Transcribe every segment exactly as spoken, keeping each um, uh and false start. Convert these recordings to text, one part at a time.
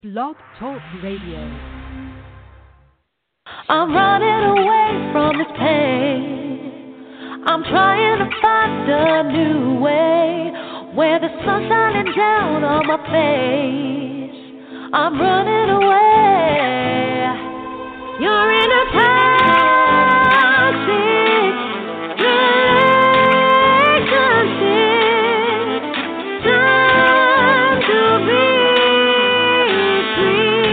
Blog Talk Radio. I'm running away from this pain. I'm trying to find a new way where the sun's shining down on my face. I'm running away. You're in a toxic relationship. Time to be free.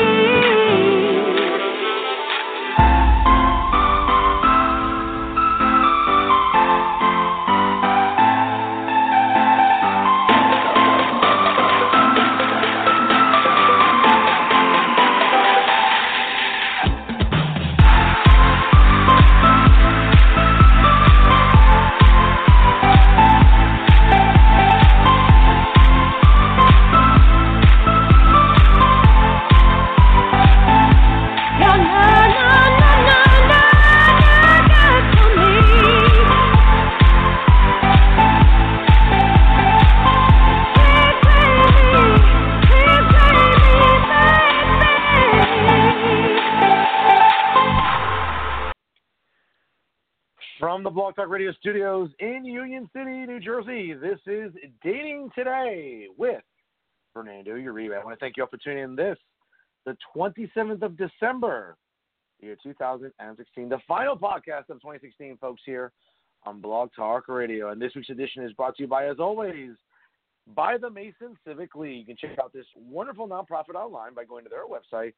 From the Blog Talk Radio studios in Union City, New Jersey, this is Dating Today with Fernando Uribe. I want to thank you all for tuning in this, the twenty-seventh of December, year two thousand sixteen, the final podcast of twenty sixteen, folks, here on Blog Talk Radio. And this week's edition is brought to you by, as always, by the Mason Civic League. You can check out this wonderful nonprofit online by going to their website,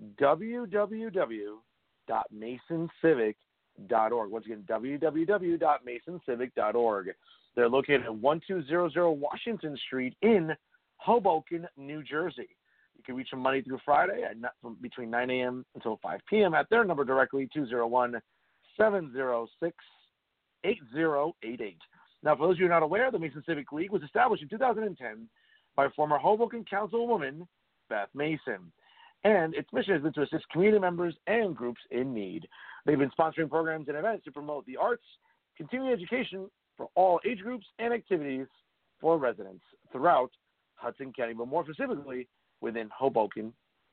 w w w dot mason civic dot org. Once again, w w w dot mason civic dot org. They're located at twelve hundred Washington Street in Hoboken, New Jersey. You can reach them Monday through Friday at not, from between nine a.m. until five p.m. at their number directly, two oh one, seven oh six, eight oh eight eight. Now, for those of you who are not aware, the Mason Civic League was established in two thousand ten by former Hoboken Councilwoman Beth Mason. And its mission has been to assist community members and groups in need. They've been sponsoring programs and events to promote the arts, continuing education for all age groups, and activities for residents throughout Hudson County, but more specifically within Hoboken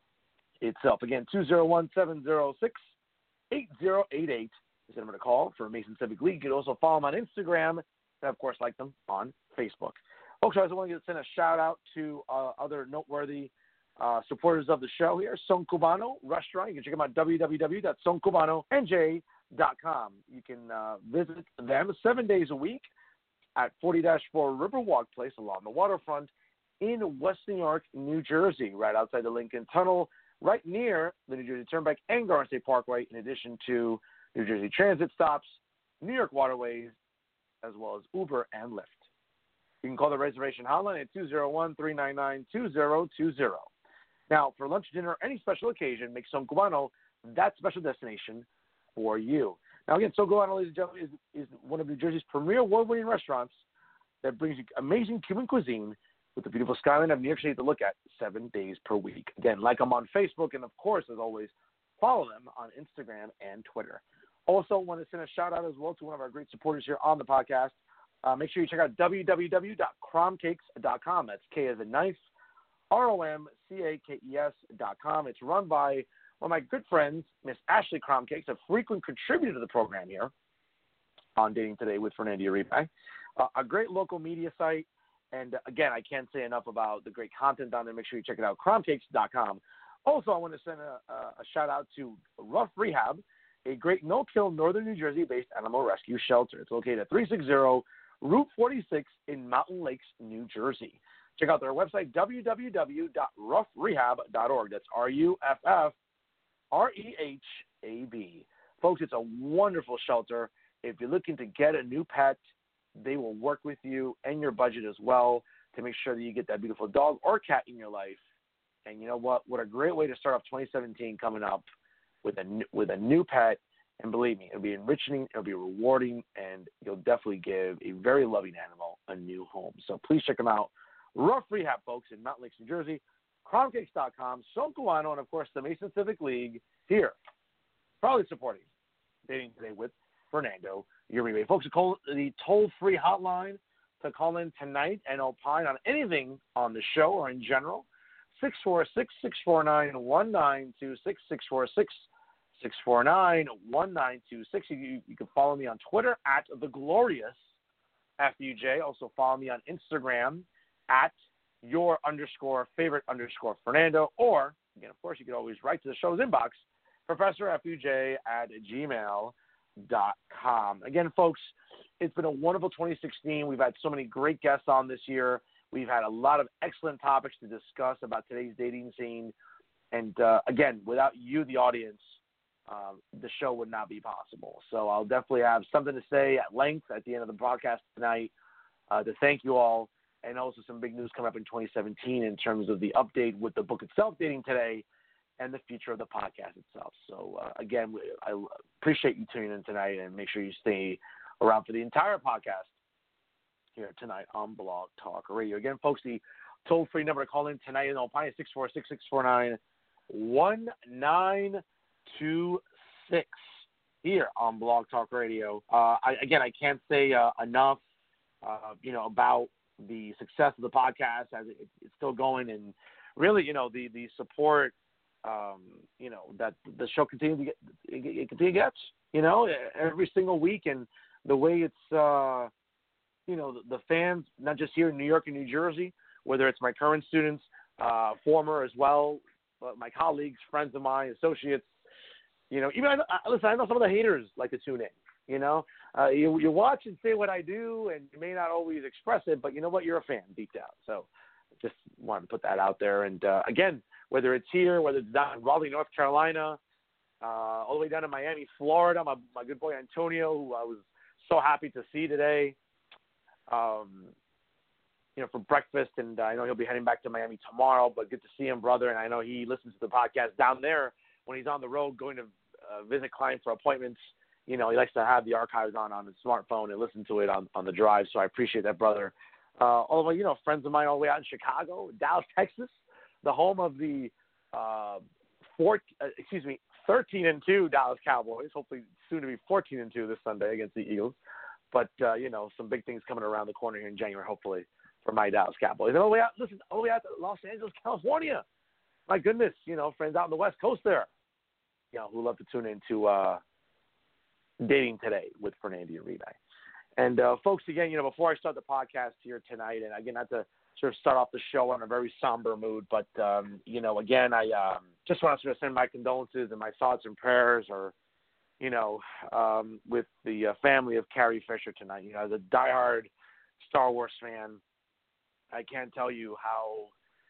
itself. Again, two oh one, seven oh six, eight oh eight eight is the number to call for Mason Civic League. You can also follow them on Instagram and, of course, like them on Facebook. Folks, I also want to send a shout-out to uh, other noteworthy Uh, supporters of the show here, Son Cubano Restaurant. You can check them out at w w w dot son cubano n j dot com. You can uh, visit them seven days a week at forty dash four Riverwalk Place along the waterfront in West New York, New Jersey, right outside the Lincoln Tunnel, right near the New Jersey Turnpike and Garden State Parkway, in addition to New Jersey Transit stops, New York Waterways, as well as Uber and Lyft. You can call the reservation hotline at two oh one, three nine nine, two oh two oh. Now, for lunch, dinner, or any special occasion, make Son Cubano that special destination for you. Now, again, Son Cubano, ladies and gentlemen, is, is one of New Jersey's premier award-winning restaurants that brings you amazing Cuban cuisine with the beautiful skyline of New York City to look at seven days per week. Again, like them on Facebook, and, of course, as always, follow them on Instagram and Twitter. Also, want to send a shout-out as well to one of our great supporters here on the podcast. Uh, make sure you check out w w w dot crom cakes dot com. That's K as in knife. R O M C A K E S dot com. It's run by one of my good friends, Miss Ashley Cromcakes, a frequent contributor to the program here on Dating Today with Fernando Uribe. Uh, a great local media site. And, uh, again, I can't say enough about the great content on there. Make sure you check it out, crom cakes dot com. Also, I want to send a, a, a shout-out to Rough Rehab, a great no-kill northern New Jersey-based animal rescue shelter. It's located at three sixty Route forty-six in Mountain Lakes, New Jersey. Check out their website, w w w dot rough rehab dot org. That's R U F F R E H A B. Folks, it's a wonderful shelter. If you're looking to get a new pet, they will work with you and your budget as well to make sure that you get that beautiful dog or cat in your life. And you know what? What a great way to start off twenty seventeen coming up with a, with a new pet. And believe me, it'll be enriching, it'll be rewarding, and you'll definitely give a very loving animal a new home. So please check them out. Rough Rehab, folks, in Mountain Lakes, New Jersey, crom cakes dot com, Son Cubano, and, of course, the Mason Civic League here, proudly supporting Dating Today with Fernando Uribe. Folks, call the toll-free hotline to call in tonight and opine on anything on the show or in general, six four six, six four nine, one nine two six, six four six, six four nine, one nine two six. You, you can follow me on Twitter at The Glorious F U J. Also follow me on Instagram at your underscore favorite underscore Fernando. Or, again, of course, you can always write to the show's inbox, Professor F U J at gmail dot com. Again, folks, it's been a wonderful twenty sixteen. We've had so many great guests on this year. We've had a lot of excellent topics to discuss about today's dating scene. And, uh, again, without you, the audience, um, the show would not be possible. So I'll definitely have something to say at length at the end of the broadcast tonight uh, to thank you all. And also some big news coming up in twenty seventeen in terms of the update with the book itself, Dating Today, and the future of the podcast itself. So, uh, again, I appreciate you tuning in tonight, and make sure you stay around for the entire podcast here tonight on Blog Talk Radio. Again, folks, the toll-free number to call in tonight in Alpine is six four six, six four nine, one nine two six here on Blog Talk Radio. Uh, I, again, I can't say uh, enough, uh, you know, about the success of the podcast as it, it's still going, and really, you know, the, the support, um, you know, that the show continues to get, it continues to get, you know, every single week, and the way it's, uh, you know, the, the fans, not just here in New York and New Jersey, whether it's my current students, uh, former as well, but my colleagues, friends of mine, associates, you know, even, I, I, listen, I know some of the haters like to tune in, you know. Uh, you, you watch and say what I do, and you may not always express it, but you know what? You're a fan deep down. So just wanted to put that out there. And, uh, again, whether it's here, whether it's down in Raleigh, North Carolina, uh, all the way down to Miami, Florida, my, my good boy Antonio, who I was so happy to see today, um, you know, for breakfast. And I know he'll be heading back to Miami tomorrow, but good to see him, brother. And I know he listens to the podcast down there when he's on the road going to uh, visit clients for appointments. You know, he likes to have the archives on on his smartphone and listen to it on, on the drive. So I appreciate that, brother. Uh, all the way, you know, friends of mine all the way out in Chicago, Dallas, Texas, the home of the uh, four, uh, excuse me, thirteen and two Dallas Cowboys. Hopefully, soon to be fourteen and two this Sunday against the Eagles. But uh, you know, some big things coming around the corner here in January, hopefully, for my Dallas Cowboys. And all the way out, listen, all the way out to Los Angeles, California. My goodness, you know, friends out on the West Coast there, you know, who love to tune into uh, Dating Today with Fernando Uribe. And, uh, folks, again, you know, before I start the podcast here tonight, and again, not to sort of start off the show in a very somber mood, but, um, you know, again, I um, just want to sort of send my condolences and my thoughts and prayers, or, you know, um, with the uh, family of Carrie Fisher tonight. You know, as a diehard Star Wars fan, I can't tell you how,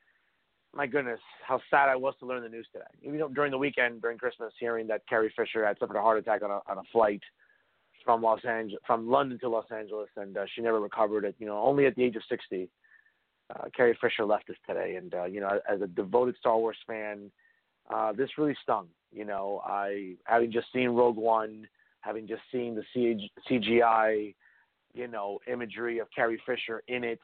my goodness, how sad I was to learn the news today. Even though during the weekend, during Christmas, hearing that Carrie Fisher had suffered a heart attack on a, on a flight from Los Angeles, from London to Los Angeles, and uh, she never recovered it. You know, only at the age of sixty, uh, Carrie Fisher left us today. And uh, you know, as a devoted Star Wars fan, uh, this really stung. You know, I having just seen Rogue One, having just seen the C G I, you know, imagery of Carrie Fisher in it,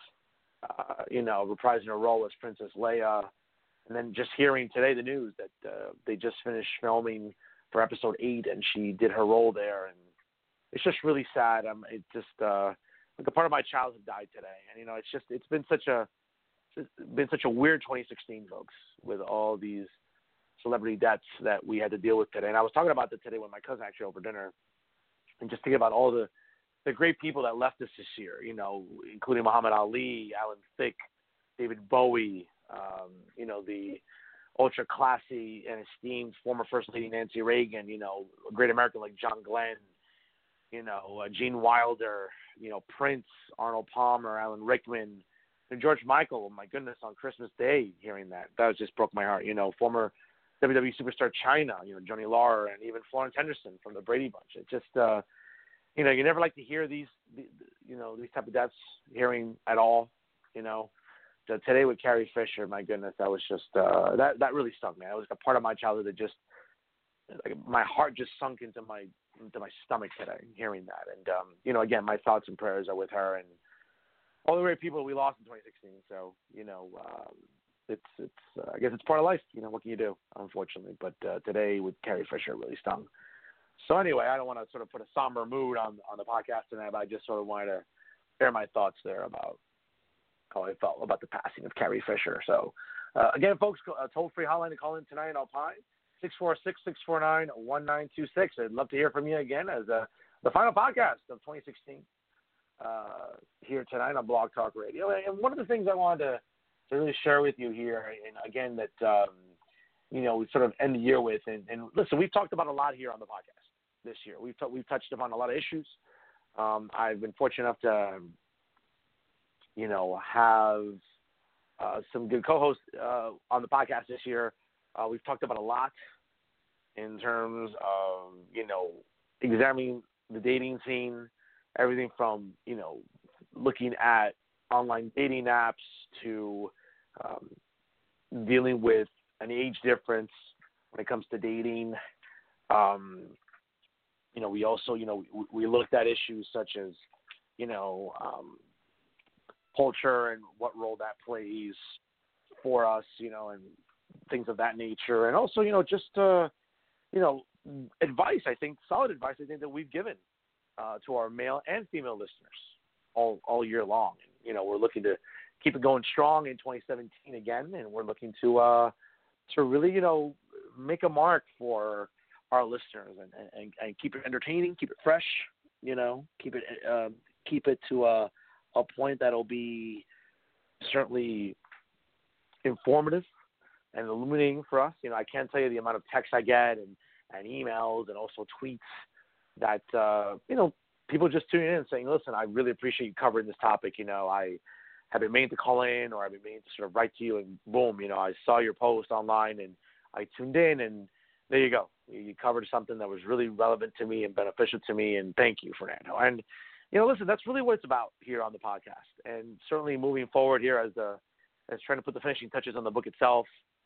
uh, you know, reprising her role as Princess Leia, and then just hearing today the news that uh, they just finished filming for Episode Eight, and she did her role there, and it's just really sad. Um, it just uh, like a part of my childhood died today, and you know, it's just it's been such a it's been such a weird twenty sixteen, folks, with all these celebrity deaths that we had to deal with today. And I was talking about that today with my cousin actually over dinner, and just thinking about all the the great people that left us this year. You know, including Muhammad Ali, Alan Thicke, David Bowie. Um, you know, the ultra classy and esteemed former First Lady Nancy Reagan. You know, a great American like John Glenn. You know, uh, Gene Wilder, you know, Prince, Arnold Palmer, Alan Rickman, and George Michael. My goodness, on Christmas Day, hearing that, that was just broke my heart. You know, former W W E superstar China, you know, Johnny Laurer, and even Florence Henderson from the Brady Bunch. It just, uh, you know, you never like to hear these, you know, these type of deaths, hearing at all, you know. So today with Carrie Fisher, my goodness, that was just, uh, that, that really stung me. It was a part of my childhood that just, like, my heart just sunk into my into my stomach today, hearing that. And, um, you know, again, my thoughts and prayers are with her and all the great people we lost in twenty sixteen. So, you know, um, it's, it's uh, I guess it's part of life. You know, what can you do, unfortunately? But uh, today with Carrie Fisher really stung. So anyway, I don't want to sort of put a somber mood on, on the podcast tonight, but I just sort of wanted to share my thoughts there about how I felt about the passing of Carrie Fisher. So Uh, again, folks, a toll-free hotline to call in tonight in Alpine, six four six, six four nine, one nine two six. I'd love to hear from you again as uh, the final podcast of twenty sixteen uh, here tonight on Blog Talk Radio. And one of the things I wanted to, to really share with you here, and again, that, um, you know, we sort of end the year with, and, and listen, we've talked about a lot here on the podcast this year. We've, t- we've touched upon a lot of issues. Um, I've been fortunate enough to, you know, have uh, some good co-hosts uh, on the podcast this year. Uh, we've talked about a lot in terms of, you know, examining the dating scene, everything from, you know, looking at online dating apps to um, dealing with an age difference when it comes to dating. Um, you know, we also, you know, we, we looked at issues such as, you know, um, culture and what role that plays for us, you know, and things of that nature. And also, you know, just, uh, you know, advice, I think, solid advice, I think, that we've given uh, to our male and female listeners all, all year long. And, you know, we're looking to keep it going strong in twenty seventeen again, and we're looking to, uh, to really, you know, make a mark for our listeners and, and, and keep it entertaining, keep it fresh, you know, keep it, uh, keep it to a, a point that'll be certainly informative and illuminating for us. You know, I can't tell you the amount of texts I get and, and emails and also tweets that, uh, you know, people just tuning in and saying, listen, I really appreciate you covering this topic. You know, I have been meaning to call in, or I've been meaning to sort of write to you, and boom, you know, I saw your post online and I tuned in, and there you go. You covered something that was really relevant to me and beneficial to me, and thank you, Fernando. And, you know, listen, that's really what it's about here on the podcast. And certainly moving forward here as the, as trying to put the finishing touches on the book itself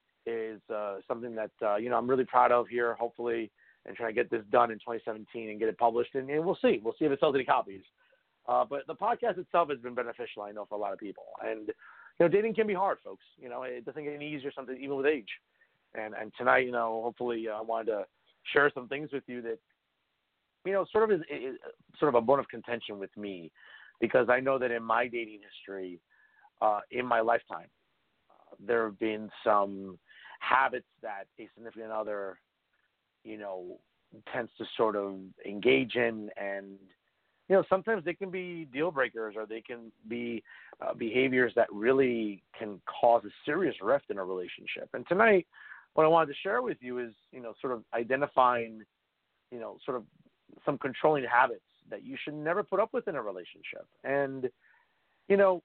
is uh, something that, uh, you know, I'm really proud of here, hopefully, and trying to get this done in twenty seventeen and get it published. And, and we'll see. We'll see if it sells any copies. Uh, but the podcast itself has been beneficial, I know, for a lot of people. And, you know, dating can be hard, folks. You know, it doesn't get any easier, something even with age. And and tonight, you know, hopefully uh, I wanted to share some things with you that, you know, sort of is, is sort of a bone of contention with me, because I know that in my dating history, uh, in my lifetime, uh, there have been some habits that a significant other, you know, tends to sort of engage in, and, you know, sometimes they can be deal breakers, or they can be uh, behaviors that really can cause a serious rift in a relationship. And tonight, what I wanted to share with you is, you know, sort of identifying, you know, sort of some controlling habits that you should never put up with in a relationship. And, you know,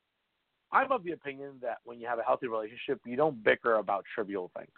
I'm of the opinion that when you have a healthy relationship, you don't bicker about trivial things.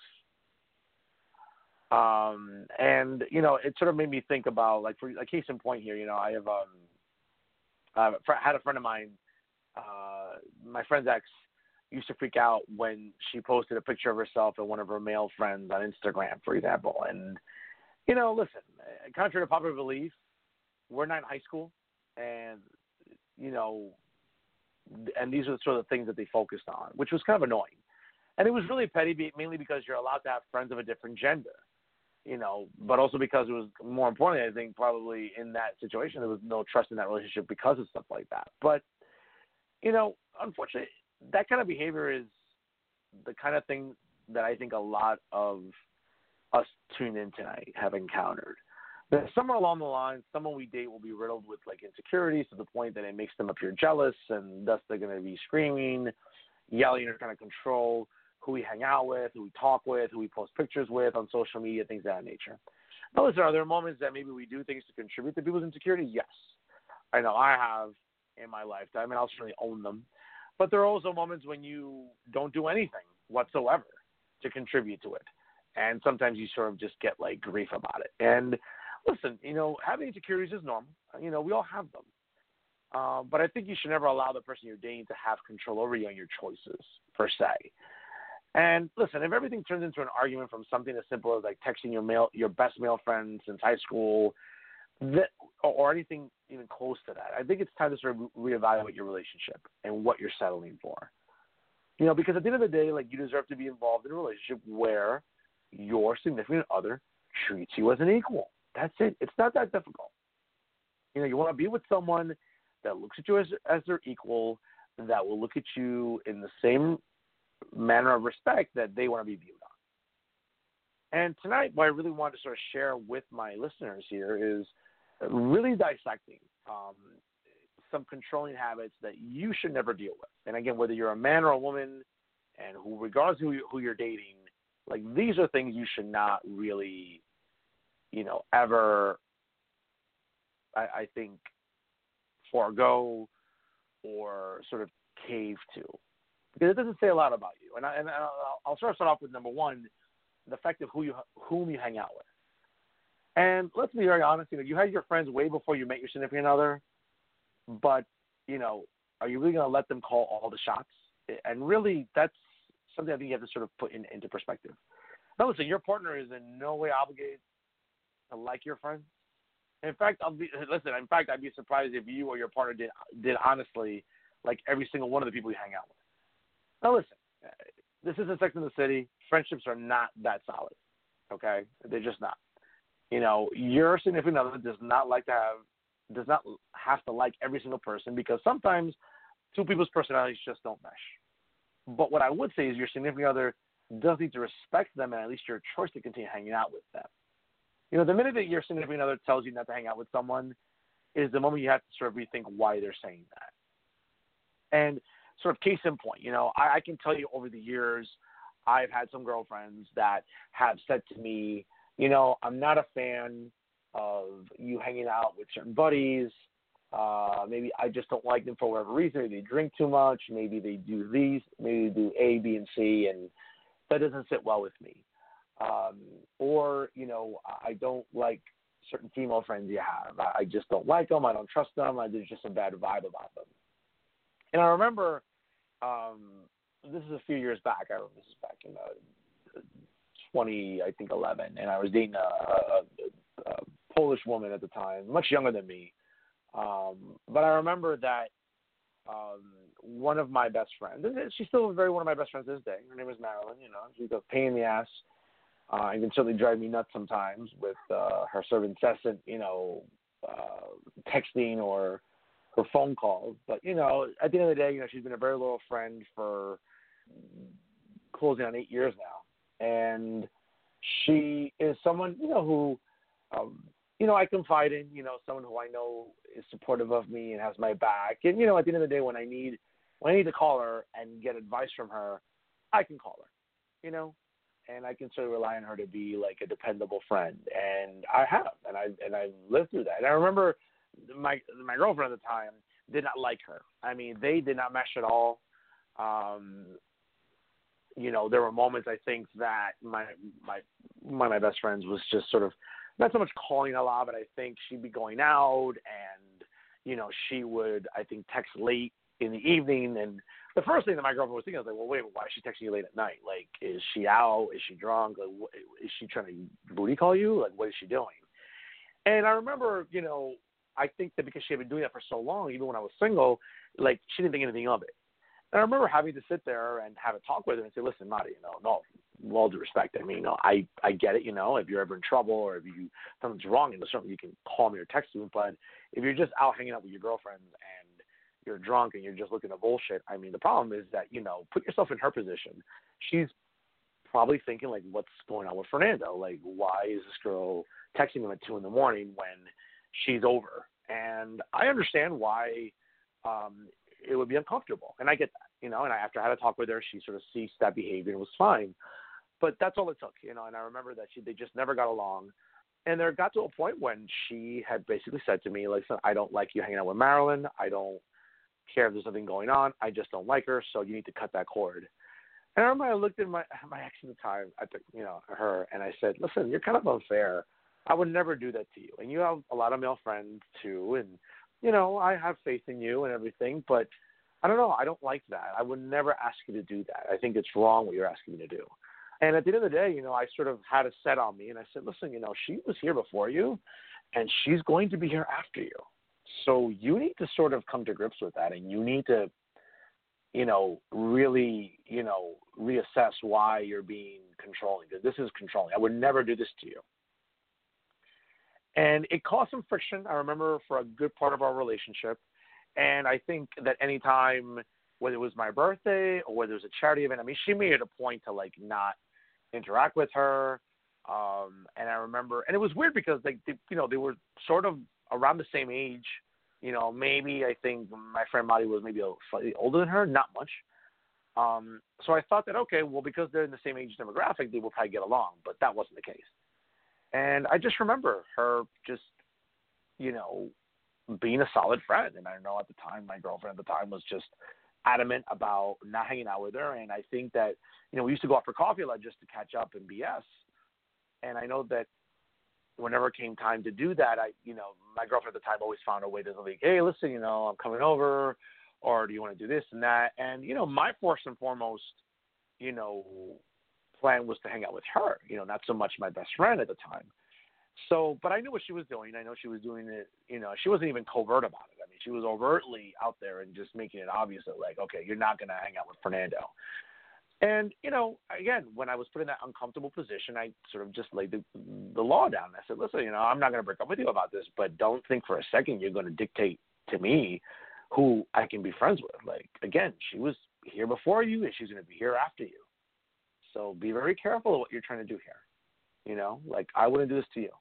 Um, and, you know, it sort of made me think about, like, for a case in point here, you know, I have, um, I had a friend of mine, uh, my friend's ex used to freak out when she posted a picture of herself and one of her male friends on Instagram, for example. And, you know, listen, contrary to popular belief, we're not in high school, and, you know, and these are the sort of things that they focused on, which was kind of annoying. And it was really petty, mainly because you're allowed to have friends of a different gender, you know, but also because it was, more importantly, I think probably in that situation, there was no trust in that relationship because of stuff like that. But, you know, unfortunately, that kind of behavior is the kind of thing that I think a lot of us tuned in tonight have encountered. That somewhere along the line, someone we date will be riddled with, like, insecurities to the point that it makes them appear jealous, and thus they're going to be screaming, yelling, or trying to control who we hang out with, who we talk with, who we post pictures with on social media, things of that nature. Now, listen, are there moments that maybe we do things to contribute to people's insecurity? Yes. I know I have in my lifetime, and I'll certainly own them. But there are also moments when you don't do anything whatsoever to contribute to it. And sometimes you sort of just get, like, grief about it. And listen, you know, having insecurities is normal. You know, we all have them. Uh, but I think you should never allow the person you're dating to have control over you and your choices, per se. And listen, if everything turns into an argument from something as simple as, like, texting your male, your best male friend since high school, that, or anything even close to that, I think it's time to sort of reevaluate your relationship and what you're settling for. You know, because at the end of the day, like, you deserve to be involved in a relationship where your significant other treats you as an equal. That's it. It's not that difficult. You know, you want to be with someone that looks at you as, as their equal, that will look at you in the same manner of respect that they want to be viewed on. And tonight, what I really wanted to sort of share with my listeners here is really dissecting um, some controlling habits that you should never deal with. And again, whether you're a man or a woman, and who, regardless of who, you, who you're dating, like these are things you should not really, you know, ever, I, I think, forego or sort of cave to. Because it doesn't say a lot about you. And, I, and I'll, I'll start off with number one, the fact of who you, whom you hang out with. And let's be very honest, you know, you had your friends way before you met your significant other, but, you know, are you really going to let them call all the shots? And really, that's something I think you have to sort of put in, into perspective. Now, listen, your partner is in no way obligated to like your friends. In fact, I'll be, listen, in fact, I'd be surprised if you or your partner did, did honestly like every single one of the people you hang out with. Now, listen, this isn't Sex and the City. Friendships are not that solid, okay? They're just not. You know, your significant other does not like to have, does not have to like every single person, because sometimes two people's personalities just don't mesh. But what I would say is your significant other does need to respect them and at least your choice to continue hanging out with them. You know, the minute that your significant other tells you not to hang out with someone is the moment you have to sort of rethink why they're saying that. And sort of case in point, you know, I, I can tell you over the years, I've had some girlfriends that have said to me, you know, I'm not a fan of you hanging out with certain buddies. Uh, maybe I just don't like them for whatever reason. Maybe they drink too much. Maybe they do these. Maybe they do A, B, and C, and that doesn't sit well with me. Um, or, you know, I don't like certain female friends you have. I, I just don't like them. I don't trust them. I, there's just a bad vibe about them. And I remember um, this is a few years back. I remember this is back in uh, twenty, I think, eleven, and I was dating a, a, a Polish woman at the time, much younger than me. Um, but I remember that um, one of my best friends, she's still very one of my best friends to this day. Her name is Marilyn. You know, she's a pain in the ass. Uh, and can certainly drive me nuts sometimes with uh, her sort of incessant, you know, uh, texting or her phone calls. But, you know, at the end of the day, you know, she's been a very loyal friend for closing on eight years now. And she is someone, you know, who, um, you know, I confide in, you know, someone who I know is supportive of me and has my back. And, you know, at the end of the day, when I need, when I need to call her and get advice from her, I can call her, you know. And I can sort of rely on her to be like a dependable friend, and I have, and I and I lived through that. And I remember my my girlfriend at the time did not like her. I mean, they did not mesh at all. Um, you know, there were moments I think that my my one of my best friends was just sort of not so much calling a lot, but I think she'd be going out, and you know, she would I think text late in the evening. And the first thing that my girlfriend was thinking, I was like, well, wait, why is she texting you late at night? Like, is she out? Is she drunk? Like, what, is she trying to booty call you? Like, what is she doing? And I remember, you know, I think that because she had been doing that for so long, even when I was single, like, she didn't think anything of it. And I remember having to sit there and have a talk with her and say, listen, Marty, you know, no, with all due respect, I mean, you know, I, I get it, you know, if you're ever in trouble or if you something's wrong, you know, certainly you can call me or text me, but if you're just out hanging out with your girlfriends and you're drunk and you're just looking at bullshit, I mean, the problem is that, you know, put yourself in her position. She's probably thinking, like, what's going on with Fernando? Like, why is this girl texting him at two in the morning when she's over? And I understand why um, it would be uncomfortable. And I get that, you know, and I, after I had a talk with her, she sort of ceased that behavior and it was fine. But that's all it took, you know, and I remember that she, they just never got along. And there got to a point when she had basically said to me, listen, I don't like you hanging out with Marilyn. I don't care if there's something going on. I just don't like her, so you need to cut that cord. And I remember I looked at my my ex at the time, at the, you know, her, and I said, listen, you're kind of unfair. I would never do that to you. And you have a lot of male friends too, and, you know, I have faith in you and everything, but I don't know. I don't like that. I would never ask you to do that. I think it's wrong what you're asking me to do. And at the end of the day, you know, I sort of had a set on me, and I said, listen, you know, she was here before you, and she's going to be here after you. So you need to sort of come to grips with that, and you need to, you know, really, you know, reassess why you're being controlling, because this is controlling. I would never do this to you. And it caused some friction, I remember, for a good part of our relationship. And I think that anytime whether it was my birthday or whether it was a charity event. I mean, she made it a point to, like, not interact with her. Um, and I remember, and it was weird because, like, they, you know, they were sort of around the same age. You know, maybe I think my friend Madi was maybe a slightly older than her, not much. Um, so I thought that, okay, well, because they're in the same age demographic, they will probably get along, but that wasn't the case. And I just remember her just, you know, being a solid friend. And I know at the time, my girlfriend at the time was just adamant about not hanging out with her. And I think that, you know, we used to go out for coffee a lot just to catch up and B S. And I know that whenever it came time to do that, I, you know, my girlfriend at the time always found a way to like, hey, listen, you know, I'm coming over, or do you want to do this and that? And, you know, my first and foremost, you know, plan was to hang out with her, you know, not so much my best friend at the time. So, but I knew what she was doing. I know she was doing it, you know, she wasn't even covert about it. I mean, she was overtly out there and just making it obvious that, like, okay, you're not going to hang out with Fernando. And, you know, again, when I was put in that uncomfortable position, I sort of just laid the, the law down. I said, listen, you know, I'm not going to break up with you about this, but don't think for a second you're going to dictate to me who I can be friends with. Like, again, she was here before you and she's going to be here after you. So be very careful of what you're trying to do here. You know, like, I wouldn't do this to you.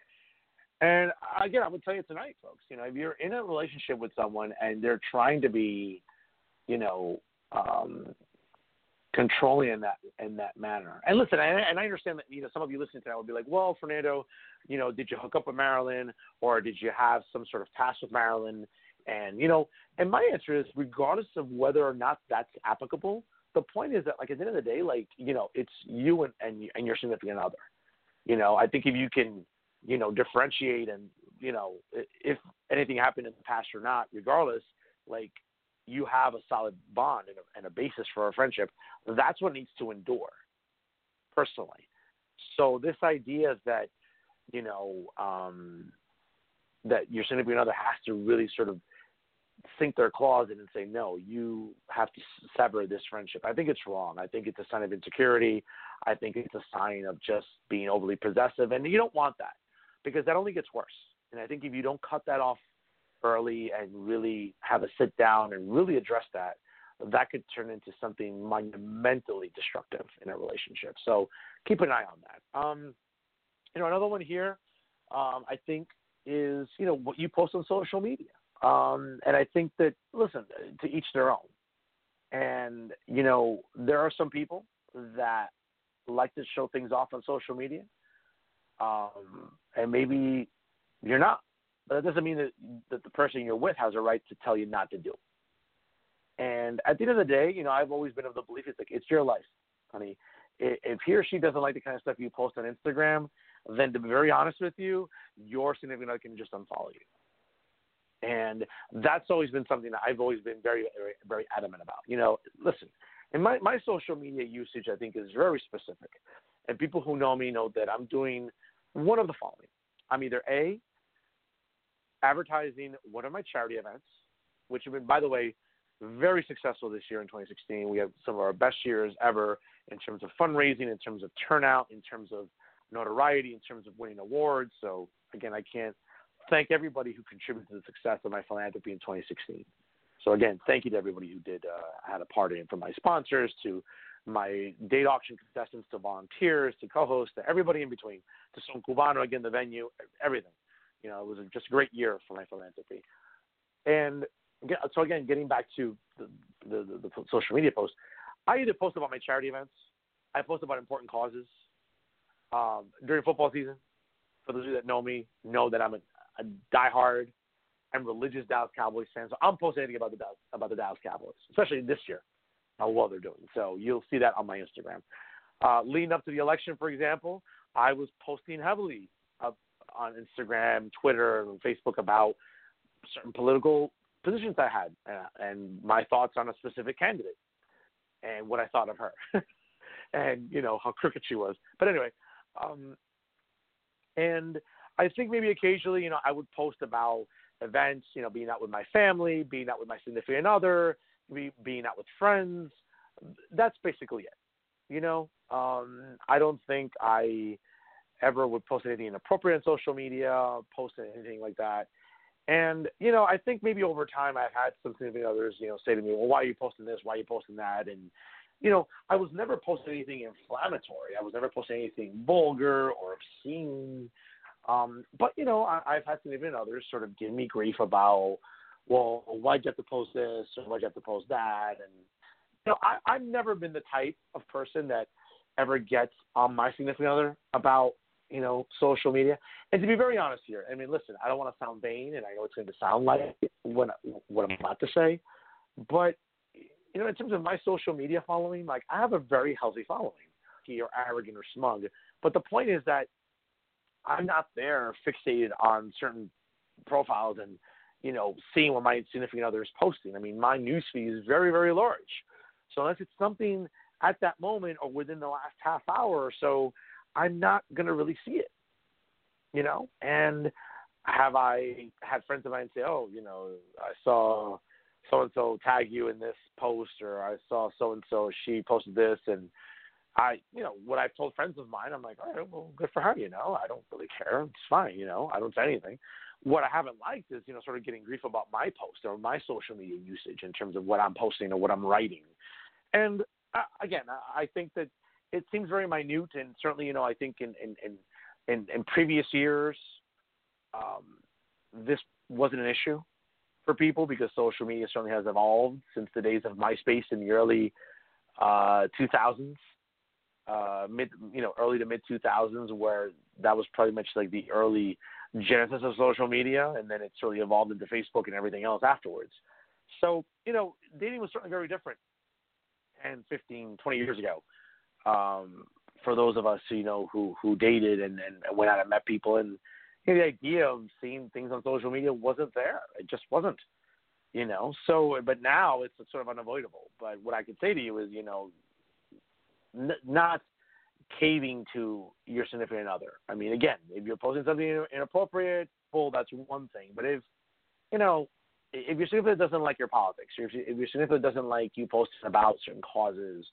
And again, I would tell you tonight, folks, you know, if you're in a relationship with someone and they're trying to be, you know, um, controlling in that in that manner. And listen, I, and I understand that, you know, some of you listening to that would be like, well, Fernando, you know, did you hook up with Marilyn, or did you have some sort of task with Marilyn? And, you know, and my answer is, regardless of whether or not that's applicable, the point is that, like, at the end of the day, like, you know, it's you and, and, and your significant other. You know, I think if you can, you know, differentiate and, you know, if anything happened in the past or not, regardless, like, you have a solid bond and a, and a basis for a friendship, that's what needs to endure, personally. So this idea is that, you know, um, that your significant other has to really sort of sink their claws in and say, no, you have to sever this friendship. I think it's wrong. I think it's a sign of insecurity. I think it's a sign of just being overly possessive, and you don't want that, because that only gets worse. And I think if you don't cut that off early and really have a sit down and really address that, that could turn into something monumentally destructive in a relationship. So keep an eye on that. Um, you know, another one here, um, I think is, you know, what you post on social media. Um, and I think that, listen, to each their own. And, you know, there are some people that like to show things off on social media. Um, and maybe you're not. But that doesn't mean that, that the person you're with has a right to tell you not to do it. And at the end of the day, you know, I've always been of the belief, it's like, it's your life, honey. If he or she doesn't like the kind of stuff you post on Instagram, then to be very honest with you, your significant other can just unfollow you. And that's always been something that I've always been very, very, very adamant about. You know, listen, and my, my social media usage, I think, is very specific. And people who know me know that I'm doing one of the following. I'm either A, advertising one of my charity events, which have been, by the way, very successful this year in twenty sixteen. We have some of our best years ever in terms of fundraising, in terms of turnout, in terms of notoriety, in terms of winning awards. So, again, I can't thank everybody who contributed to the success of my philanthropy in twenty sixteen. So, again, thank you to everybody who did uh, had a part in it, from my sponsors to my date auction contestants to volunteers to co-hosts to everybody in between, to Son Cubano, again, the venue, everything. You know, it was just a great year for my philanthropy. And so, again, getting back to the, the, the, the social media posts, I either post about my charity events, I post about important causes. Um, during football season, for those of you that know me, know that I'm a, a diehard and religious Dallas Cowboys fan. So I'm posting anything about the Dallas, about the Dallas Cowboys, especially this year, how well they're doing. So you'll see that on my Instagram. Uh, leading up to the election, for example, I was posting heavily up on Instagram, Twitter, and Facebook about certain political positions I had uh, and my thoughts on a specific candidate and what I thought of her and, you know, how crooked she was. But anyway, um, and I think maybe occasionally, you know, I would post about events, you know, being out with my family, being out with my significant other, be, being out with friends. That's basically it. You know, um, I don't think I ever would post anything inappropriate on social media, post anything like that. And, you know, I think maybe over time I've had some significant others, you know, say to me, well, why are you posting this? Why are you posting that? And, you know, I was never posting anything inflammatory. I was never posting anything vulgar or obscene. Um, but, you know, I, I've had significant others sort of give me grief about, well, why'd you have to post this or why'd you have to post that? And, you know, I, I've never been the type of person that ever gets on my significant other about, you know, social media. And to be very honest here, I mean, listen, I don't want to sound vain, and I know it's going to sound like what, what I'm about to say, but, you know, in terms of my social media following, like, I have a very healthy following. You're arrogant or smug. But the point is that I'm not there fixated on certain profiles and, you know, seeing what my significant other is posting. I mean, my newsfeed is very, very large. So unless it's something at that moment or within the last half hour or so, I'm not going to really see it, you know? And have I had friends of mine say, oh, you know, I saw so-and-so tag you in this post, or I saw so-and-so, she posted this, and I, you know, what I've told friends of mine, I'm like, all right, well, good for her, you know? I don't really care. It's fine, you know? I don't say anything. What I haven't liked is, you know, sort of getting grief about my post or my social media usage in terms of what I'm posting or what I'm writing. And, uh, again, I think that it seems very minute, and certainly, you know, I think in in, in, in, in previous years, um, this wasn't an issue for people because social media certainly has evolved since the days of MySpace in the early uh, two thousands, uh, mid, you know, early to mid two thousands, where that was pretty much like the early genesis of social media, and then it sort of evolved into Facebook and everything else afterwards. So, you know, dating was certainly very different ten, fifteen, twenty years ago. Um, for those of us, you know, who, who dated and, and went out and met people, and you know, the idea of seeing things on social media wasn't there. It just wasn't, you know. So, but now it's sort of unavoidable. But what I could say to you is, you know, n- not caving to your significant other. I mean, again, if you're posting something inappropriate, well, that's one thing. But if, you know, if your significant doesn't like your politics, or if, you, if your significant doesn't like you posting about certain causes,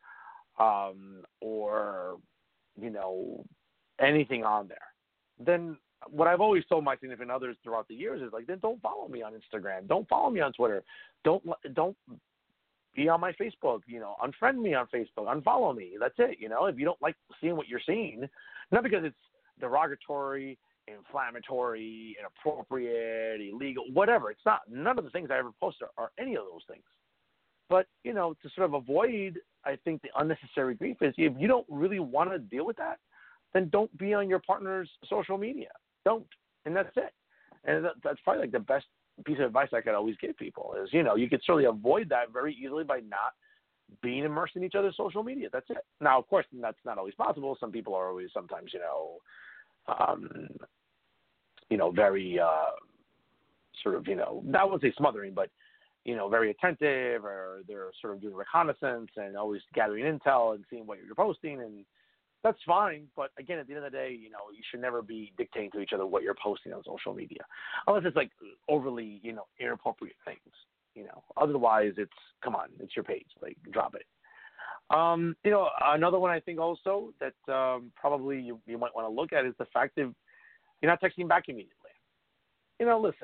um, or, you know, anything on there, then what I've always told my significant others throughout the years is, like, then don't follow me on Instagram. Don't follow me on Twitter. Don't don't be on my Facebook. You know, unfriend me on Facebook. Unfollow me. That's it. You know, if you don't like seeing what you're seeing, not because it's derogatory, inflammatory, inappropriate, illegal, whatever. It's not. None of the things I ever post are, are any of those things. But, you know, to sort of avoid, I think, the unnecessary grief is, if you don't really want to deal with that, then don't be on your partner's social media. Don't. And that's it. And that, that's probably like the best piece of advice I could always give people is, you know, you could certainly avoid that very easily by not being immersed in each other's social media. That's it. Now, of course, that's not always possible. Some people are always sometimes, you know, um, you know, very uh, sort of, you know, I wouldn't say smothering, but, you know, very attentive, or they're sort of doing reconnaissance and always gathering intel and seeing what you're posting, and that's fine. But again, at the end of the day, you know, you should never be dictating to each other what you're posting on social media, unless it's like overly, you know, inappropriate things. You know, otherwise, it's come on, it's your page, like drop it. Um, you know, another one I think also that um, probably you, you might want to look at is the fact that you're not texting back immediately. You know, listen.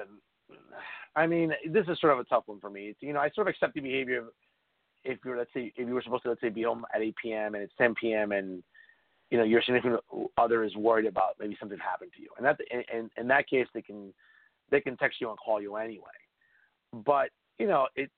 I mean, this is sort of a tough one for me. It's, you know, I sort of accept the behavior if you're, let's say, if you were supposed to, let's say, be home at eight p.m. and it's ten p.m. and, you know, your significant other is worried about maybe something happened to you. And that, in, in that case, they can, they can text you and call you anyway. But, you know, it,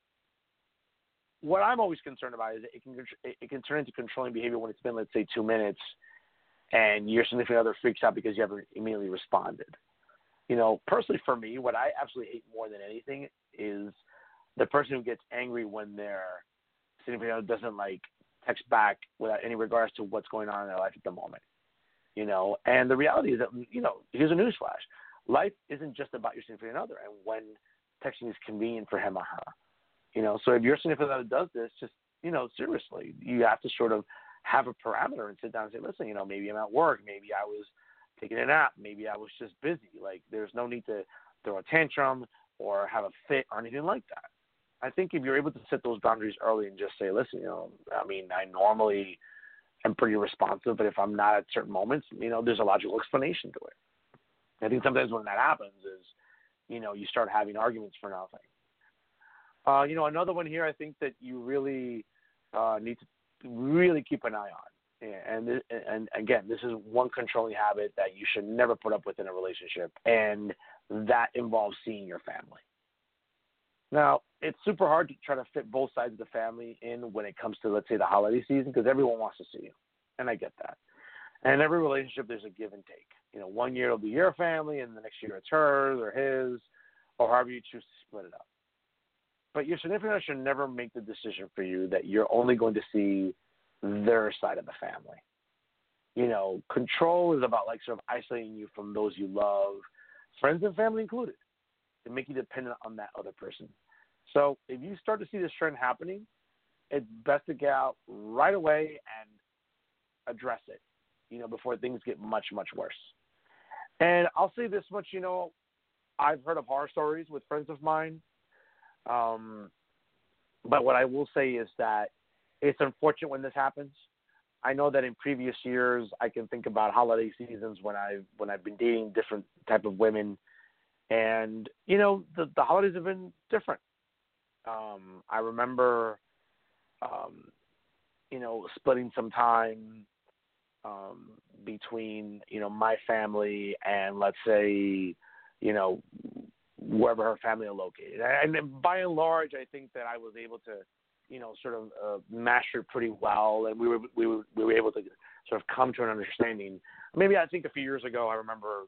what I'm always concerned about is it can, it can turn into controlling behavior when it's been, let's say, two minutes and your significant other freaks out because you haven't immediately responded. You know, personally for me, what I absolutely hate more than anything is the person who gets angry when their significant other doesn't, like, text back without any regards to what's going on in their life at the moment. You know, and the reality is that, you know, here's a newsflash. Life isn't just about your significant other and when texting is convenient for him or her. You know, so if your significant other does this, just, you know, seriously, you have to sort of have a parameter and sit down and say, listen, you know, maybe I'm at work, maybe I was taking a nap, maybe I was just busy. Like, there's no need to throw a tantrum or have a fit or anything like that. I think if you're able to set those boundaries early and just say, listen, you know, I mean, I normally am pretty responsive, but if I'm not at certain moments, you know, there's a logical explanation to it. I think sometimes when that happens is, you know, you start having arguments for nothing. Uh, you know, another one here I think that you really uh, need to really keep an eye on. And, and, and again, this is one controlling habit that you should never put up with in a relationship, and that involves seeing your family. Now, it's super hard to try to fit both sides of the family in when it comes to, let's say, the holiday season, because everyone wants to see you, and I get that. And in every relationship, there's a give and take. You know, one year it'll be your family, and the next year it's hers or his, or however you choose to split it up. But your significant other should never make the decision for you that you're only going to see their side of the family. You know, control is about, like, sort of isolating you from those you love, friends and family included, to make you dependent on that other person. So if you start to see this trend happening, it's best to get out right away and address it, you know, before things get much, much worse. And I'll say this much, you know, I've heard of horror stories with friends of mine. Um, but what I will say is that it's unfortunate when this happens. I know that in previous years, I can think about holiday seasons when I've, when I've been dating different type of women. And, you know, the, the holidays have been different. Um, I remember, um, you know, splitting some time um, between, you know, my family and, let's say, you know, wherever her family are located. And by and large, I think that I was able to, you know, sort of uh, master it pretty well. And we were, we were, we were able to sort of come to an understanding. Maybe I think a few years ago, I remember,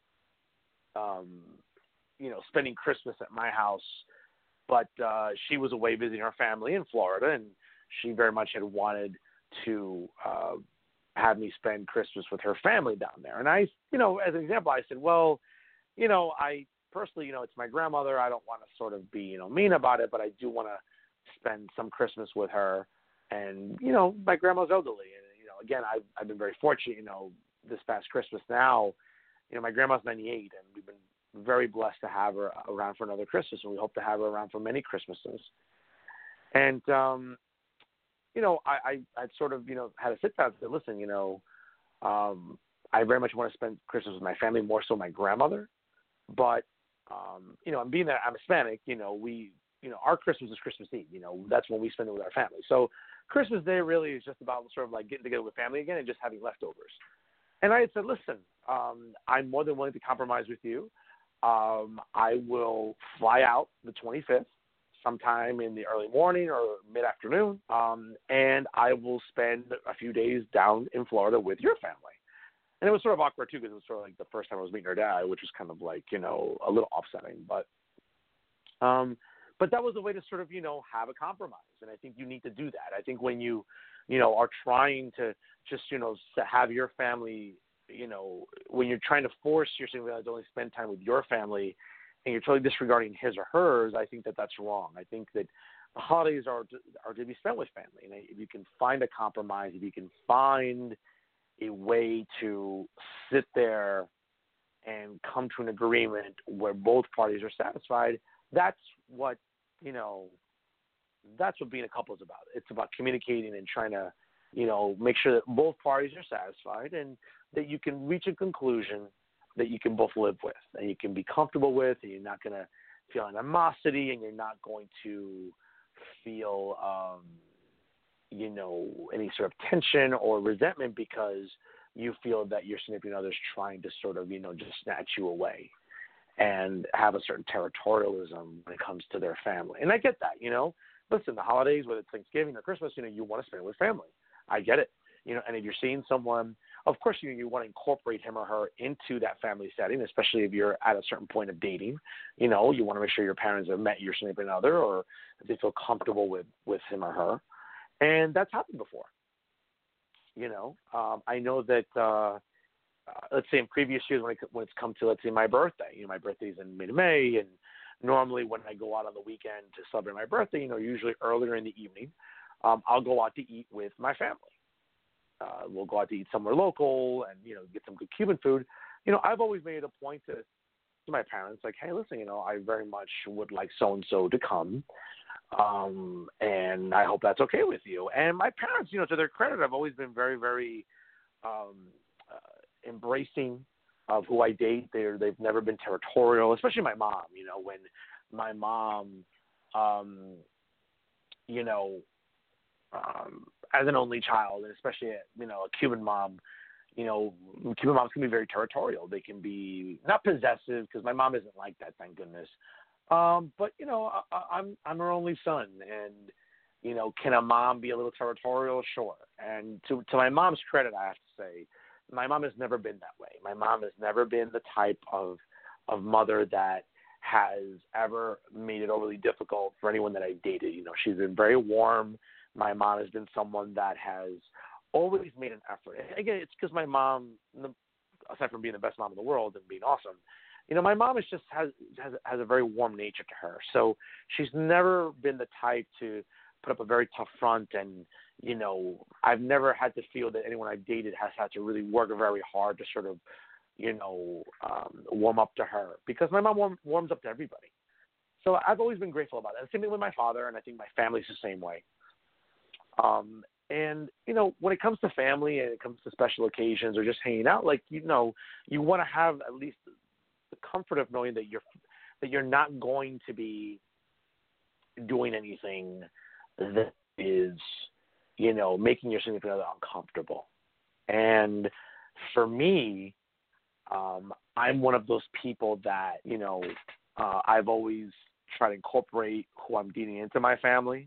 um, you know, spending Christmas at my house, but uh, she was away visiting her family in Florida, and she very much had wanted to uh, have me spend Christmas with her family down there. And I, you know, as an example, I said, well, you know, I personally, you know, it's my grandmother. I don't want to sort of be, you know, mean about it, but I do want to spend some Christmas with her. And, you know, my grandma's elderly. And, you know, again, I've, I've been very fortunate, you know, this past Christmas now, you know, my grandma's ninety-eight, and we've been very blessed to have her around for another Christmas, and we hope to have her around for many Christmases. And, um, you know, I, I, I sort of, you know, had to sit down and say, listen, you know, um, I very much want to spend Christmas with my family, more so my grandmother. But, um, you know, and being that I'm Hispanic, you know, we, you know, our Christmas is Christmas Eve. You know, that's when we spend it with our family. So Christmas Day really is just about sort of like getting together with family again and just having leftovers. And I had said, listen, um, I'm more than willing to compromise with you. Um, I will fly out the twenty-fifth sometime in the early morning or mid-afternoon, um, and I will spend a few days down in Florida with your family. And it was sort of awkward, too, because it was sort of like the first time I was meeting her dad, which was kind of like, you know, a little offsetting. But um, but that was a way to sort of, you know, have a compromise. And I think you need to do that. I think when you, you know, are trying to just, you know, to have your family, you know, when you're trying to force your significant other to only spend time with your family and you're totally disregarding his or hers, I think that that's wrong. I think that the holidays are to, are to be spent with family. And if you can find a compromise, if you can find a way to sit there and come to an agreement where both parties are satisfied, that's what, you know, that's what being a couple is about. It's about communicating and trying to, you know, make sure that both parties are satisfied and that you can reach a conclusion that you can both live with and you can be comfortable with, and you're not going to feel animosity, and you're not going to feel, um, you know, any sort of tension or resentment because you feel that your significant other is trying to sort of, you know, just snatch you away and have a certain territorialism when it comes to their family. And I get that, you know. Listen, the holidays, whether it's Thanksgiving or Christmas, you know, you want to spend it with family. I get it. You know, and if you're seeing someone, of course, you you want to incorporate him or her into that family setting, especially if you're at a certain point of dating. You know, you want to make sure your parents have met your significant other, or that they feel comfortable with, with him or her. And that's happened before. You know, um, I know that, uh, uh, let's say in previous years when, it, when it's come to, let's say, my birthday, you know, my birthday's in mid-May, and normally when I go out on the weekend to celebrate my birthday, you know, usually earlier in the evening, um, I'll go out to eat with my family. Uh, we'll go out to eat somewhere local and, you know, get some good Cuban food. You know, I've always made it a point to, to my parents, like, hey, listen, you know, I very much would like so-and-so to come, um, and I hope that's okay with you. And my parents, you know, to their credit, have always been very, very um, uh, embracing of who I date. They're, they've never been territorial, especially my mom. You know, when my mom, um, you know, um, as an only child, and especially, you know, a Cuban mom, you know, Cuban moms can be very territorial. They can be not possessive, because my mom isn't like that, thank goodness. Um, but, you know, I, I'm I'm her only son, and, you know, can a mom be a little territorial? Sure. And to to my mom's credit, I have to say, my mom has never been that way. My mom has never been the type of of mother that has ever made it overly difficult for anyone that I've dated. You know, she's been very warm. My mom has been someone that has always made an effort. And again, it's because my mom, aside from being the best mom in the world and being awesome, you know, my mom is just has, has has a very warm nature to her. So she's never been the type to put up a very tough front. And, you know, I've never had to feel that anyone I've dated has had to really work very hard to sort of, you know, um, warm up to her, because my mom warm, warms up to everybody. So I've always been grateful about that. The same thing with my father, and I think my family's the same way. Um, and, you know, when it comes to family and it comes to special occasions or just hanging out, like, you know, you want to have at least the comfort of knowing that you're, that you're not going to be doing anything that is, you know, making your significant other uncomfortable. And for me, um, I'm one of those people that, you know, uh, I've always tried to incorporate who I'm dating into my family.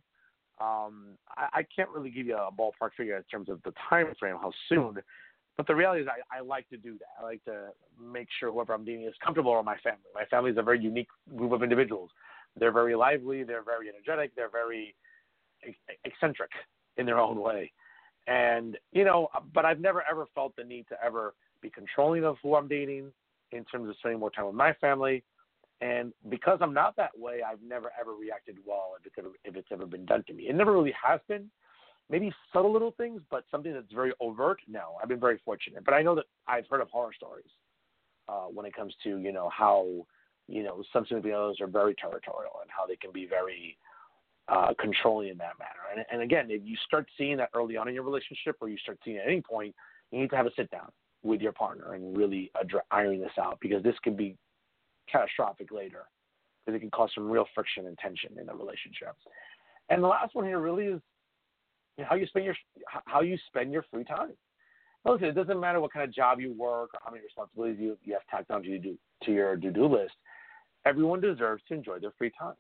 Um, I, I can't really give you a ballpark figure in terms of the time frame, how soon, but the reality is I, I like to do that. I like to make sure whoever I'm dating is comfortable around my family. My family is a very unique group of individuals. They're very lively. They're very energetic. They're very eccentric in their own way. And, you know, but I've never, ever felt the need to ever be controlling of who I'm dating in terms of spending more time with my family. And because I'm not that way, I've never, ever reacted well if it's ever, if it's ever been done to me. It never really has been. Maybe subtle little things, but something that's very overt, no. I've been very fortunate. But I know that I've heard of horror stories uh, when it comes to, you know, how, you know, some significant others are very territorial and how they can be very uh, controlling in that manner. And, and again, if you start seeing that early on in your relationship, or you start seeing it at any point, you need to have a sit down with your partner and really address, iron this out, because this can be catastrophic later, because it can cause some real friction and tension in the relationship. And the last one here really is, you know, how you spend your how you spend your free time. Listen, it doesn't matter what kind of job you work or how many responsibilities you, you have tacked onto, you to your to-do list. Everyone deserves to enjoy their free time.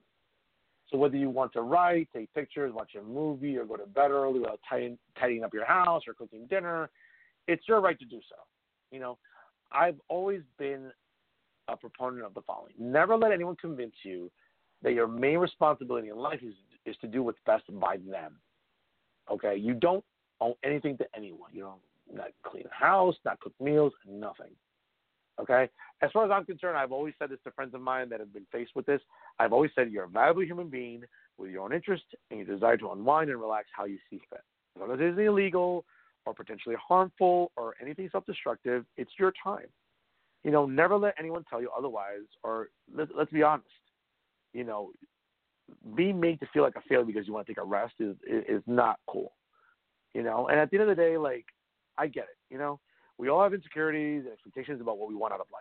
So whether you want to write, take pictures, watch a movie, or go to bed early without tidying, tidying up your house or cooking dinner, it's your right to do so. You know, I've always been a proponent of the following. Never let anyone convince you that your main responsibility in life is, is to do what's best by them. Okay? You don't owe anything to anyone. You don't not clean a house, not cook meals, nothing. Okay? As far as I'm concerned, I've always said this to friends of mine that have been faced with this. I've always said you're a valuable human being with your own interest and your desire to unwind and relax how you see fit. As long as it isn't illegal or potentially harmful or anything self-destructive, it's your time. You know, never let anyone tell you otherwise, or let, let's be honest, you know, being made to feel like a failure because you want to take a rest is, is, is not cool, you know. And at the end of the day, like, I get it, you know. We all have insecurities and expectations about what we want out of life,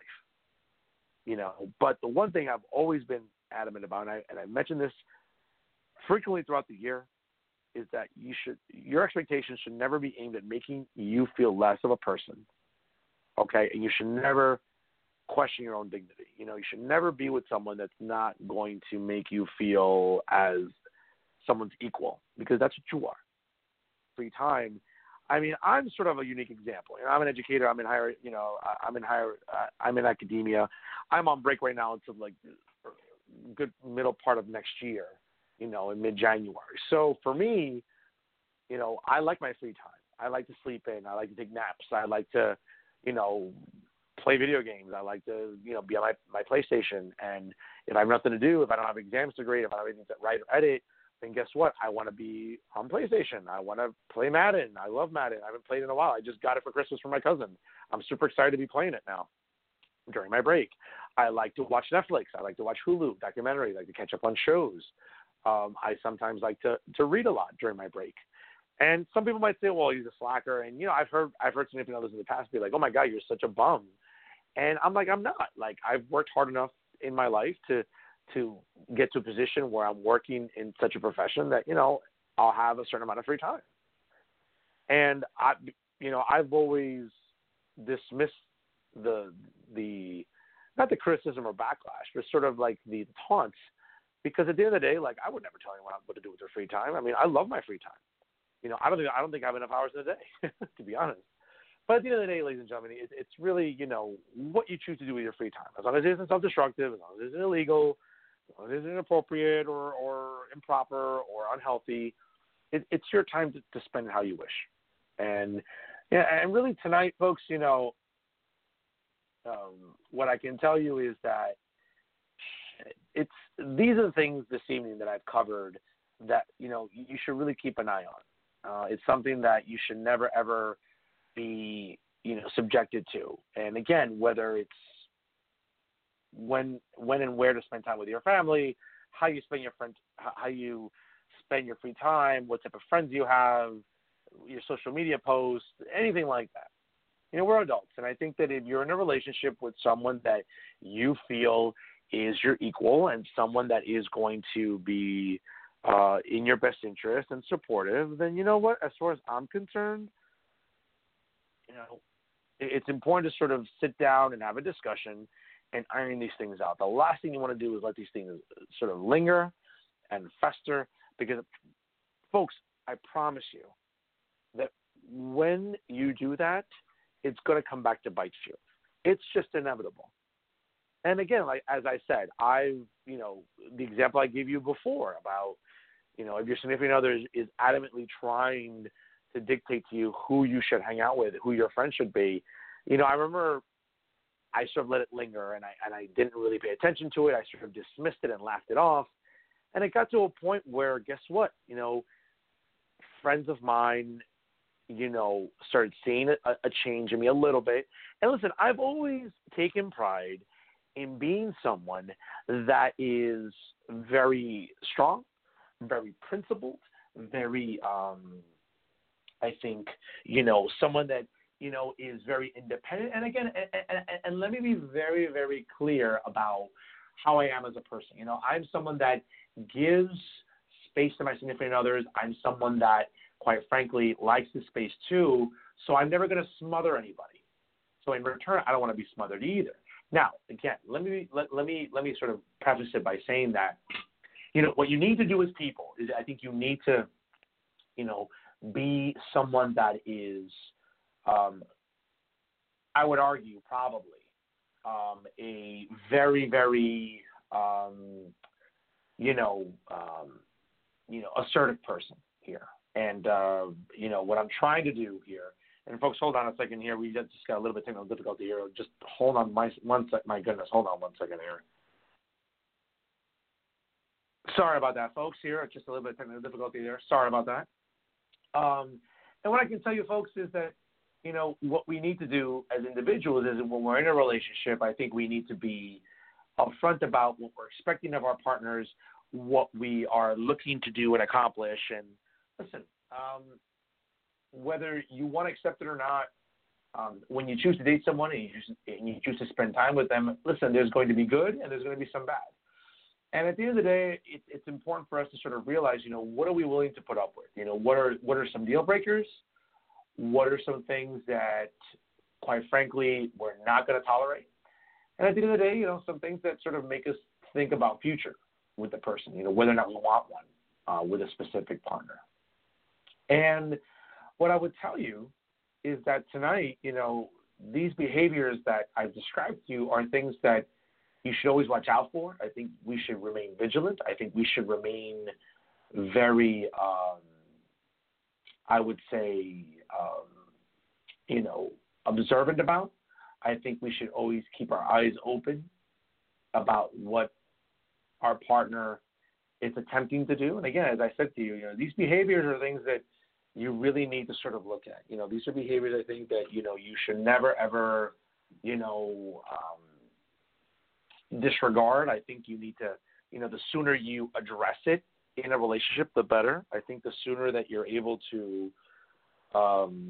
you know. But the one thing I've always been adamant about, and I, and I mentioned this frequently throughout the year, is that you should your expectations should never be aimed at making you feel less of a person, okay? And you should never question your own dignity. You know, you should never be with someone that's not going to make you feel as someone's equal, because that's what you are. Free time. I mean, I'm sort of a unique example. You know, I'm an educator. I'm in higher, you know, I'm in higher, I'm in academia. I'm on break right now until like good middle part of next year, you know, in mid-January. So for me, you know, I like my free time. I like to sleep in. I like to take naps. I like to, you know, play video games. I like to, you know, be on my, my PlayStation. And if I have nothing to do, if I don't have exams to grade, if I don't have anything to write or edit, then guess what? I want to be on PlayStation. I want to play Madden. I love Madden. I haven't played in a while. I just got it for Christmas from my cousin. I'm super excited to be playing it now during my break. I like to watch Netflix. I like to watch Hulu, documentaries. I like to catch up on shows. Um, I sometimes like to, to read a lot during my break. And some people might say, well, he's a slacker. And, you know, I've heard I've heard significant others in the past be like, oh, my God, you're such a bum. And I'm like, I'm not. Like, I've worked hard enough in my life to to get to a position where I'm working in such a profession that, you know, I'll have a certain amount of free time. And I, you know, I've always dismissed the the not the criticism or backlash, but sort of like the taunts, because at the end of the day, like, I would never tell anyone what to do with their free time. I mean, I love my free time. You know, I don't think I don't think I have enough hours in a day, to be honest. But at the end of the day, ladies and gentlemen, it, it's really, you know, what you choose to do with your free time. As long as it isn't self-destructive, as long as it isn't illegal, as long as it isn't inappropriate or, or improper or unhealthy, it, it's your time to, to spend how you wish. And yeah, and really tonight, folks, you know, um, what I can tell you is that it's these are the things this evening that I've covered that, you know, you should really keep an eye on. Uh, it's something that you should never, ever be, you know, subjected to. And again, whether it's when, when and where to spend time with your family, how you spend your friend, how you spend your free time, what type of friends you have, your social media posts, anything like that. You know, we're adults, and I think that if you're in a relationship with someone that you feel is your equal and someone that is going to be uh, in your best interest and supportive, then you know what? As far as I'm concerned, you know, it's important to sort of sit down and have a discussion and iron these things out. The last thing you want to do is let these things sort of linger and fester, because, folks, I promise you that when you do that, it's going to come back to bite you. It's just inevitable. And again, like as I said, I, you know, the example I gave you before about, you know, if your significant other is, is adamantly trying to dictate to you who you should hang out with, who your friend should be, you know, I remember I sort of let it linger, and I and I didn't really pay attention to it. I sort of dismissed it and laughed it off. And it got to a point where, guess what? You know, friends of mine, you know, started seeing a, a change in me a little bit. And listen, I've always taken pride in being someone that is very strong, very principled, very, um, I think, you know, someone that, you know, is very independent. And again, and, and, and let me be very, very clear about how I am as a person. You know, I'm someone that gives space to my significant others. I'm someone that, quite frankly, likes the space too. So I'm never going to smother anybody. So in return, I don't want to be smothered either. Now, again, let me let, let me let me sort of preface it by saying that, you know, what you need to do as people is, I think you need to, you know, be someone that is, um, I would argue, probably um, a very, very, um, you know, um, you know, assertive person here. And, uh, you know, what I'm trying to do here, and folks, hold on a second here. We just got a little bit technical difficulty here. Just hold on my, one sec. My goodness, hold on one second here. Sorry about that, folks, here. Just a little bit of technical difficulty there. Sorry about that. Um, and what I can tell you, folks, is that, you know, what we need to do as individuals is when we're in a relationship, I think we need to be upfront about what we're expecting of our partners, what we are looking to do and accomplish. And listen, um, whether you want to accept it or not, um, when you choose to date someone and you, choose, and you choose to spend time with them, listen, there's going to be good and there's going to be some bad. And at the end of the day, it, it's important for us to sort of realize, you know, what are we willing to put up with? You know, what are what are some deal breakers? What are some things that, quite frankly, we're not going to tolerate? And at the end of the day, you know, some things that sort of make us think about future with the person, you know, whether or not we want one uh, with a specific partner. And what I would tell you is that tonight, you know, these behaviors that I've described to you are things that you should always watch out for. I think we should remain vigilant. I think we should remain very, um, I would say, um, you know, observant about. I think we should always keep our eyes open about what our partner is attempting to do. And again, as I said to you, you know, these behaviors are things that you really need to sort of look at. You know, these are behaviors I think that, you know, you should never, ever, you know, um, disregard. I think you need to, you know, the sooner you address it in a relationship, the better. I think the sooner that you're able to, um,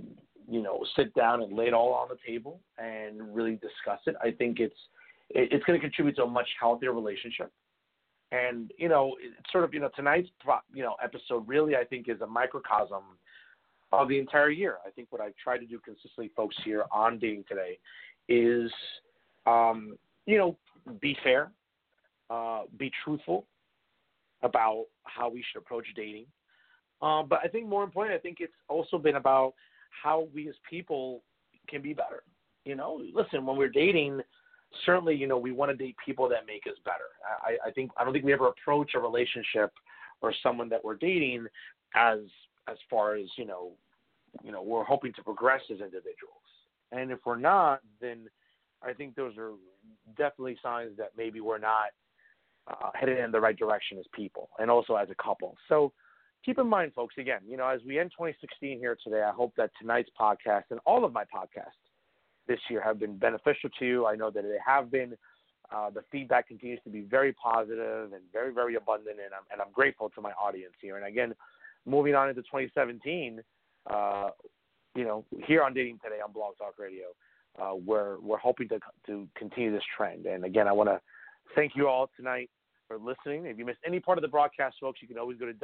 you know, sit down and lay it all on the table and really discuss it. I think it's it's going to contribute to a much healthier relationship. And, you know, it's sort of, you know, tonight's, you know, episode really, I think, is a microcosm of the entire year. I think what I've tried to do consistently, folks, here on Dating Today is, um, you know, be fair, uh, be truthful about how we should approach dating. Um, but I think more importantly, I think it's also been about how we as people can be better. You know, listen, when we're dating, certainly, you know, we want to date people that make us better. I, I think I don't think we ever approach a relationship or someone that we're dating as as far as, you know, you know, we're hoping to progress as individuals. And if we're not, then I think those are definitely signs that maybe we're not uh, headed in the right direction as people and also as a couple. So keep in mind, folks, again, you know, as we end twenty sixteen here today, I hope that tonight's podcast and all of my podcasts this year have been beneficial to you. I know that they have been. Uh, the feedback continues to be very positive and very, very abundant, and I'm, and I'm grateful to my audience here. And again, moving on into twenty seventeen, uh, you know, here on Dating Today on Blog Talk Radio, uh, we're we're hoping to to continue this trend. And again, I want to thank you all tonight for listening. If you missed any part of the broadcast, folks, you can always go to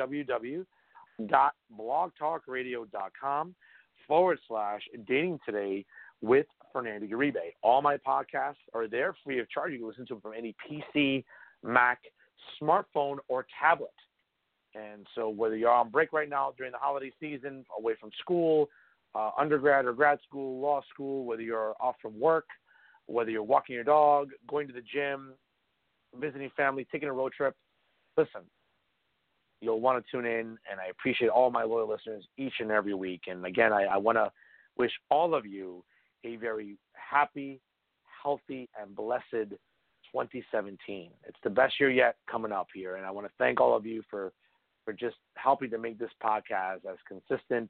www.blogtalkradio.com forward slash dating today with Fernando Uribe. All my podcasts are there free of charge. You can listen to them from any P C, Mac, smartphone, or tablet. And so whether you're on break right now during the holiday season, away from school, uh, undergrad or grad school, law school, whether you're off from work, whether you're walking your dog, going to the gym, visiting family, taking a road trip, listen, you'll want to tune in, and I appreciate all my loyal listeners each and every week. And again, I, I want to wish all of you a very happy, healthy, and blessed twenty seventeen. It's the best year yet coming up here, and I want to thank all of you for, for just helping to make this podcast as consistent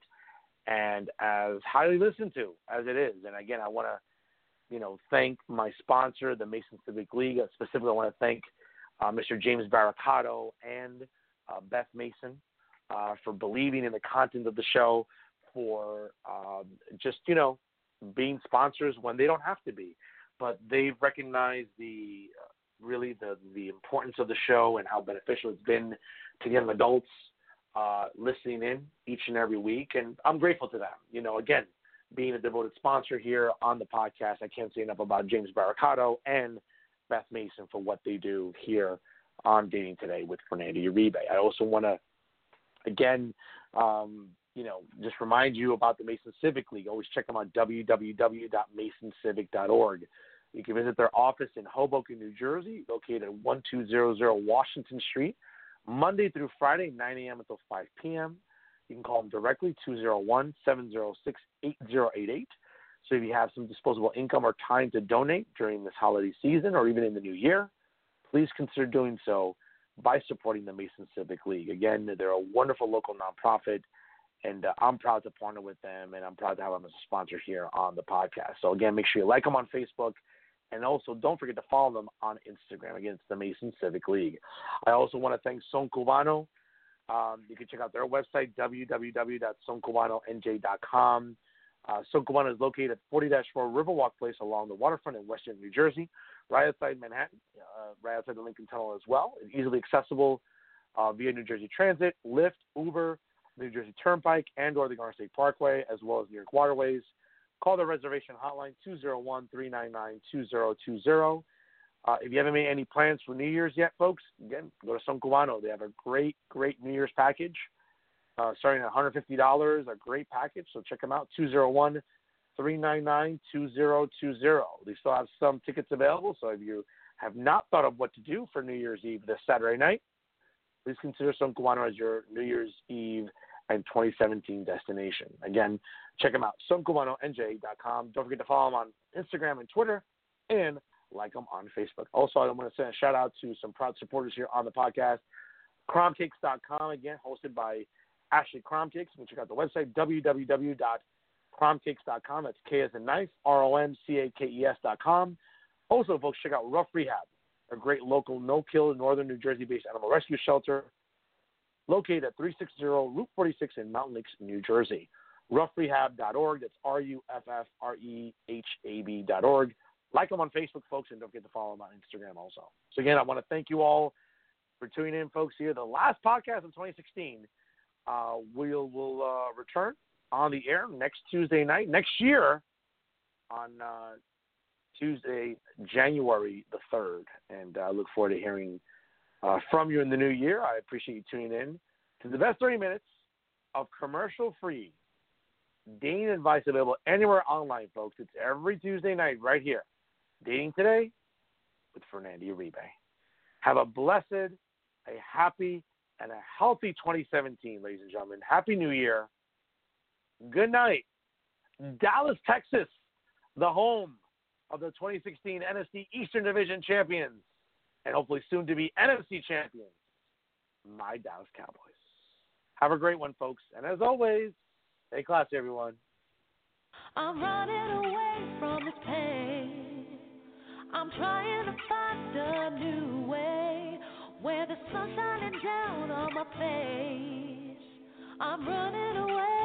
and as highly listened to as it is. And again, I want to, you know, thank my sponsor, the Mason Civic League. Specifically, I want to thank uh, Mister James Barricato and uh, Beth Mason uh, for believing in the content of the show, for um, just, you know, being sponsors when they don't have to be, but they've recognized the uh, really the the importance of the show and how beneficial it's been to young adults uh, listening in each and every week, and I'm grateful to them. You know, again, being a devoted sponsor here on the podcast, I can't say enough about James Barricato and Beth Mason for what they do here on Dating Today with Fernando Uribe. I also want to, again, um, you know, just remind you about the Mason Civic League. Always check them out, w w w dot mason civic dot org. You can visit their office in Hoboken, New Jersey, located at one two zero zero Washington Street, Monday through Friday, nine a.m. until five p.m. You can call them directly, two oh one, seven oh six, eight oh eight eight. So if you have some disposable income or time to donate during this holiday season or even in the new year, please consider doing so by supporting the Mason Civic League. Again, they're a wonderful local nonprofit, and uh, I'm proud to partner with them, and I'm proud to have them as a sponsor here on the podcast. So, again, make sure you like them on Facebook, and also don't forget to follow them on Instagram. Again, it's the Mason Civic League. I also want to thank Son Cubano. Um, you can check out their website, w w w dot son cubano n j dot com. Uh, Son Cubano is located at forty dash four Riverwalk Place along the waterfront in Western New Jersey, right outside Manhattan, uh, right outside the Lincoln Tunnel as well. It's easily accessible uh, via New Jersey Transit, Lyft, Uber, New Jersey Turnpike, and or the Garden State Parkway, as well as New York Waterways. Call the reservation hotline, two oh one, three nine nine, two oh two oh. Uh, if you haven't made any plans for New Year's yet, folks, again, go to Son Cubano. They have a great, great New Year's package uh, starting at one hundred fifty dollars, a great package. So check them out, two oh one, three nine nine, two oh two oh. They still have some tickets available, so if you have not thought of what to do for New Year's Eve this Saturday night, please consider Son Cubano as your New Year's Eve and twenty seventeen destination. Again, check them out, son cubano n j dot com. Don't forget to follow them on Instagram and Twitter, and like them on Facebook. Also, I want to send a shout out to some proud supporters here on the podcast. Cromb Cakes dot com, again, hosted by Ashley Cromb Cakes. You can check out the website, w w w dot cromb cakes dot com. That's K as in knife, R O M C A K E S dot com. Also, folks, check out Rough Rehab, a great local no-kill northern New Jersey-based animal rescue shelter located at three sixty Route forty-six in Mountain Lakes, New Jersey. ruff rehab dot org. That's R U F F R E H A B dot org. Like them on Facebook, folks, and don't forget to follow them on Instagram also. So, again, I want to thank you all for tuning in, folks, here. The last podcast of twenty sixteen. Uh, we'll we'll uh, return on the air next Tuesday night, next year on uh, Tuesday, January the third. And I uh, look forward to hearing uh, from you in the new year. I appreciate you tuning in to the best thirty minutes of commercial-free dating advice available anywhere online, folks. It's every Tuesday night right here. Dating Today with Fernando Uribe. Have a blessed, a happy, and a healthy twenty seventeen, ladies and gentlemen. Happy New Year. Good night. Dallas, Texas, the home of the twenty sixteen N F C Eastern Division champions, and hopefully soon to be N F C champions, my Dallas Cowboys. Have a great one, folks. And as always, stay classy, everyone. I'm running away from this pain. I'm trying to find a new way where the sun's shining down on my face. I'm running away.